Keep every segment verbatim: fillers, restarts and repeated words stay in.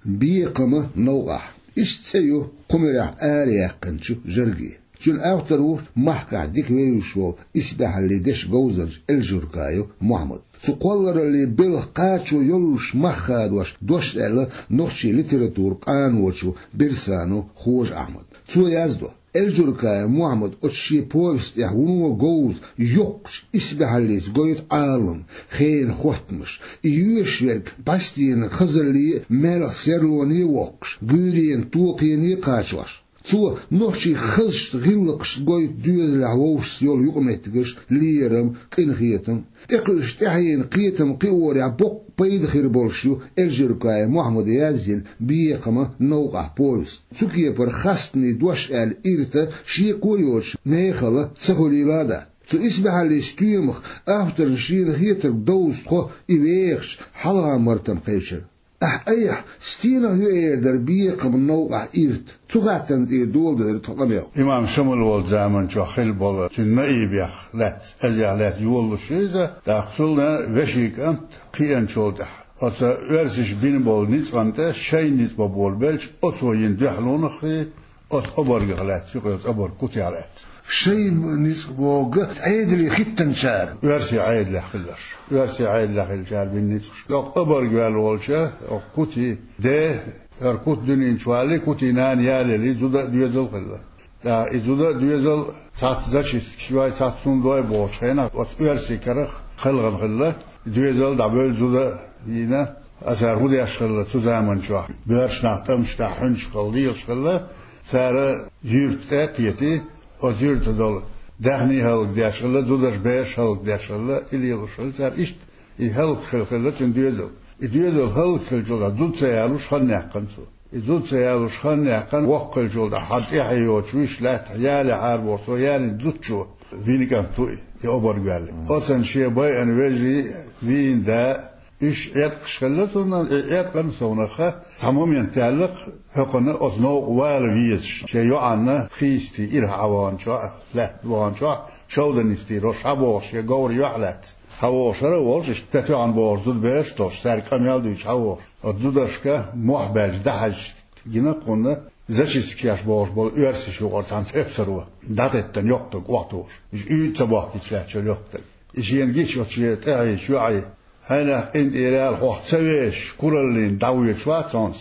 بيقمة نوقح استيو قمرح آريح قنشو جرقي شون أوترو محكع ديك ويوشو إسبح اللي دش جوزر الجركايو محمد سقولر اللي بالقاتشو يلوش مخاد وش دوش إلا نخشي لتراتور قانوشو برسانو خوش أحمد سو يازدو الجركايو محمد أتشي بوست يحونو جوز يقش إسبح اللي سقويت عالم خير خوتمش يوشورك باستين خزلي ملخ سيرلوني وقش قيرين توقيني قاتشوش تو نوشي خزش غلقش قوي دوز العووش يول يقمتقش ليرم قنخيتم اقش تحيين قيتم قيوري بوق بيد خير بولشو الجركاي محمد يازين بيقما نوقع بولس سوكي برخصني دوش ال إيرتا شي قويوش نيخلا سهولي لادا تو اسبح الاستيمخ افتر شين خيتر دوز خو إيويخش حلها مرتم قيشر أح أيح ستينا هو إيردر بيق من نوع إيرت تغاتن إيه دول در تقنيو إمام شمل والزامن شو خل بول تنائي بيخ لات أجع لات يولو شيزة تأخذنا وشيك أنت قيان شولدح أصلا ورسش بين بول نيت أنت شيء نيت بول بلش أصلا يندحلون خي أص أبرق لات شو قص أبر كتي علات شيء نسبوق عيد اللي ختن شار ورسي عيد لخلش ورسي عيد لخلشار بالنسبة لق أبر جوال والشة كتي ده أركوت دنين شوالي كتي نان يالي لي زودا دوزل خلا لا زودا دوزل سات زشيس شوي سات سون دوي بوش هنا ورسي كره خلغن خلا دوزل دبل زودا ينا أثر هو ده أشخلا تزامن شو بيرش نعتم شتاحنش خليش خلا سارة يرتة تيتي أزير تدل دهني هالك داشلا زودش باش هالك داشلا اللي يلوشل صار إيش يهالك خل خلت نديزل يديزل هالك خل جودا زود سيالوش خل نحقن سو زود سيالوش خل نحقن وقل جودا حد يحيوش ويش لا تحيال عاربور سو يعني زود شو فين كان توي يأبر قال أصلا شيء باي أنا بيجي فين دا إيش يتقش خلتنا يتقن سونخة تمام ينتعلق هقنا أطناق والفيش شيء عنا خيستي إره عوان شاء لا عوان شاء شو دنيستي روش عباش يجور يعلت هواش را والش تتعن بارزود بهش توش سر کمیال دویش هواش ادودش که محبج دهش گینا کنه زشیس کیش باش بال ارسیش و ارتانس ابسرو دادتن یاکتگ واتوش ایش ایت سباه کیچلت شل یاکتگ ایش ین گیش وچیه تایی شوعی هنا انت إيرال خوات سويش كورلين داوية شواتانس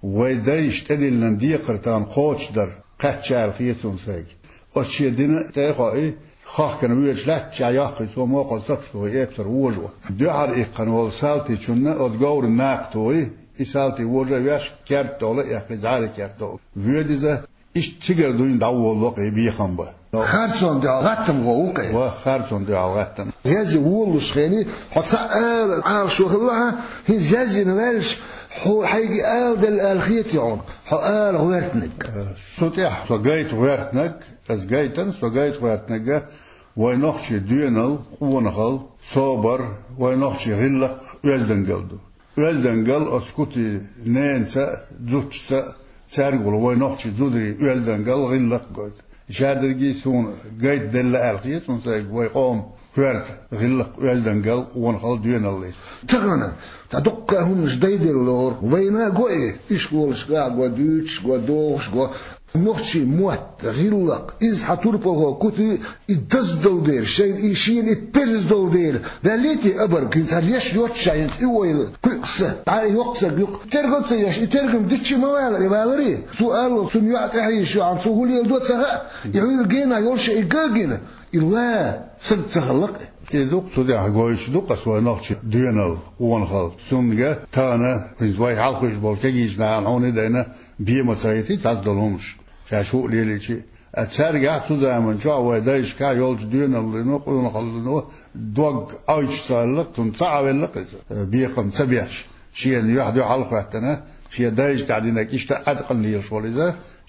ويدايش تدلن ديقرتان قوش در قتشال خيتون سيج أشياء دينا تاقائي خاخ كان ويش لات شاياقي سو ما قصدقشتو يبسر وجوه دعار إيقان والسالتي چونه أدقور ناقتوي إسالتي وجوه ويش كرتوله يحكي زعالي كرتوله ويديزه إيش تيجر دوين داوه الوقي بيخان با خارجون دي عغتم ووقي وخارجون دي عغتم هذه وولش خيني حتى آل عال شو خلها هي جازي نوالش حو حيجي آل دل آل خيتيون حو آل غويرتنك سوتيح سو جايت غويرتنك از جايتن سو جايت غويرتنك وينوخشي دينال قوانخل صابر وينوخشي غلق ويزدنجلدو ويزدنجل اسكوتي نينسا زوتشسا سارقول وينوخشي زودري ويزدنجل غلق قد شادرجي سون جايت دل آلخية سون سايق ويقوم كورت غلق ويزدنجل ونخل دينال ليس تغنى تدق هم جديد اللور وينا قوي إيش قولش قا قو دوتش قو دوغش قو نوخشي موت غلق إز حتوربه كتي يدزدل دير شيء إيشين يتبرزدل دير دليتي أبر كنت هريش يوتشاين إيويل قصة تعالي يقصد يق ترقد سياش يترقم دتشي موال يبالري سؤال سن يعطي حيش عن سهولي يلدوت سها يعير جينا يولش إيقاقنا إلا سد تغلق يدوق صديع قويش دوق سوى نقش دينال ونخل سنجة تانا بنزواي حلقش بالكيش نعم هوني دينا بيما سايتي تزدلهمش شاشوق ليليشي أتسرع تزامن شو ويدايش كا يولش دينال لنوق ونخل لنوق دوق أيش سالك تنصعب اللقز بيقم سبيش شيء يحد يحلق وحتنا شيء دايش تعدينك إيش تأدقن ليش ولذا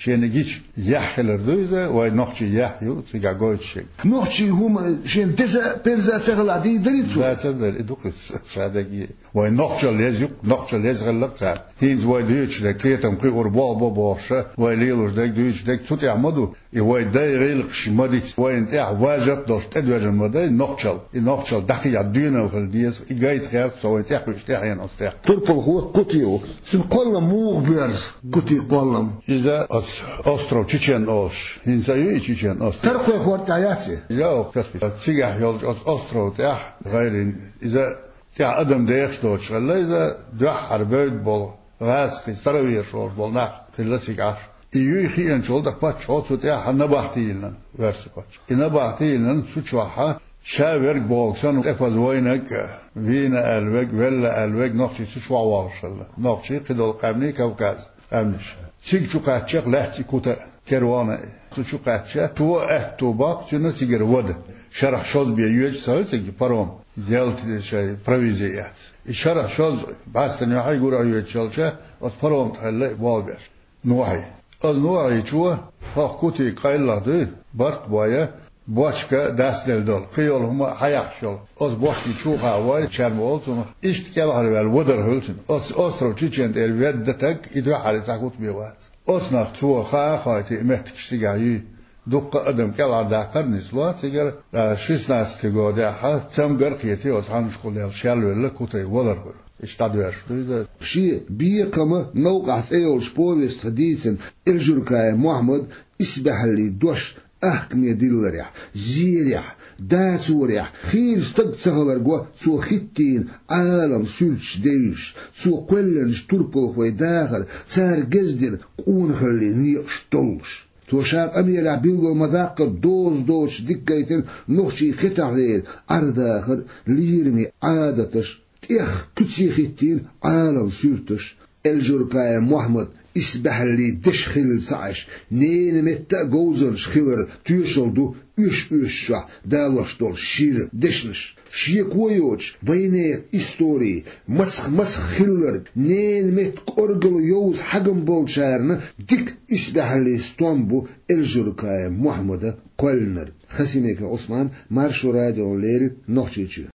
شين جيش يحلر دوزة ونقشي يحيو تيجا قوتش نقشي هم شين تسا بيرزا تغل عدي دريتسو لا تبدأ إدوكس سادقي ونقش الليزيق نقش الليز غلق سال هينز واي دويتش دك كيتم قي أربع باباشة ويليلوش دك دويتش دك توت يعمدو واي داي غيلق شمديت واي انتاع واجب دوش تدواج المدى نقشل نقشل دقي عدينا وخلديس إجايت خيال سوى انتاع بيشتاعين أستاع تربل هو قطيو سنقلم مغبرز قطي قلم إذا أسترو تشين أوش هنسايو تشين أسترو ترقي خورتاياتي يا كسبي تيجا يول أسترو تاع غيرين إذا تاع أدم ديخش دوتش ولا إذا دوح حربيد بول غاز كيستروي شوش بول ناق تلتيك عش إيوي خيان شول دك بات شوت تاع حنبحتيلن ورس بات إنبحتيلن سوتشوحا شاورك بوكسن إفاز وينك فينا ألوك ولا ألوك نقشي سوشوا وارشل نقشي قدول قبني كوكاز أمنش سيك شو قاتشق لحتي كوتا كروانا شو قاتشق تو اه تو باق شنو سيجر ود شرح شوز بيجوج سوي سيجي باروم يالت شيء برويزيات شرح شوز بس تنيا يقول أيوة شلشة أتباروم تحلي والبير نوعي النوعي شو ها كوتي قايل ده برت بايا باشكا دست دل خيال هم حيحشل از باشکی چوخا وای چرمولتون اشت کل هرول ودر هلتون از استرو چیچند الوید دتک ایدو حریصا کوت بیوات از نخ تو خا خایتی مهتک سیگایی دق ادم کل عرداقر نسلوات سیگر شیسناس تگوده ها تم گرقیتی از هنش کلیل شل ولی کوتی ودر هل اشتادوش دویده شی بیقمه نوقعت ایول شپویست حدیثن الجرکای محمد اسبح li دوش أحكم يدلريح زيريح داتوريح خير استد سهلر جوا سو ختين عالم سلش ديش سو كلن شتربل خوي داخل سار جزدين قون خلي نيش طلش توشاق أمي لعبيل المذاق دوز دوش دكايتن نخشي خطع غير أرداخر ليرمي عادتش تيخ كتسي ختين عالم سلتش الجركاية محمد اسبح لي دش خلل سعش نين متى جوزن شخلر تيشل دو اش اش شا دالوش دول شير دشنش شيك ويوش ويني استوري مسخ مسخ خلر نين مت أرجل يوز حجم بولشارنا ديك اسبح لي ستومبو الجركاية محمد قلنر خسيميك عثمان مارشو راديو ليل نوحشيتشي